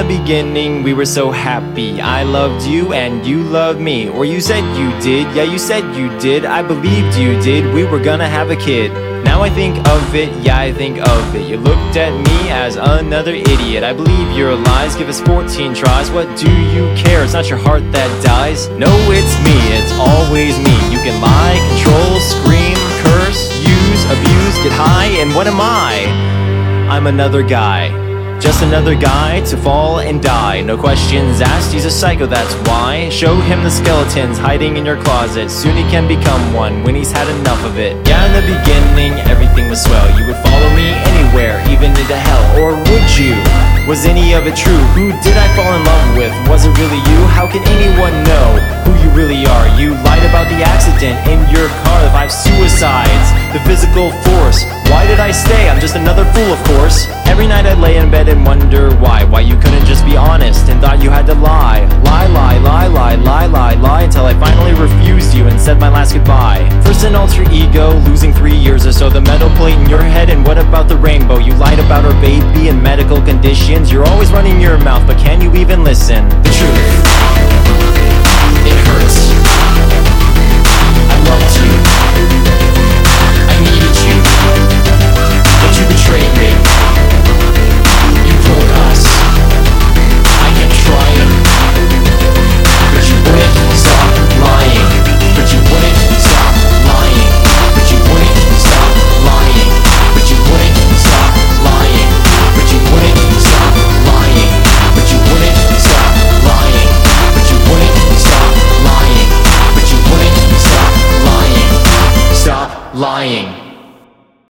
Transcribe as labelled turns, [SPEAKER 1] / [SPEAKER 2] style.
[SPEAKER 1] the beginning we were so happy. I loved you and you loved me. Or you said you did, yeah you said you did. I believed you did, we were gonna have a kid. Now I think of it, yeah I think of it. You looked at me as another idiot. I believe your lies, give us 14 tries. What do you care, it's not your heart that dies. No, it's me, it's always me. You can lie, control, scream, curse, use, abuse, get high. And what am I? I'm another guy. Just another guy to fall and die. No questions asked, he's a psycho, that's why. Show him the skeletons hiding in your closet. Soon he can become one when he's had enough of it. Yeah, in the beginning everything was swell. You would follow me anywhere, even into hell. Or would you? Was any of it true? Who did I fall in love with? Was it really you? How can anyone know who you really are? You lied about the accident in your car, the 5 suicides, the physical force. Why did I stay? I'm just another fool, of course. Every night I'd lay in bed and wonder why you couldn't just be honest and thought you had to lie. Lie until I finally refused you and said my last goodbye. First an alter ego, losing 3 years or so. The metal plate in your head, and what about the rainbow? You lied about our baby and medical conditions. You're always running your mouth, but can you even listen? The truth.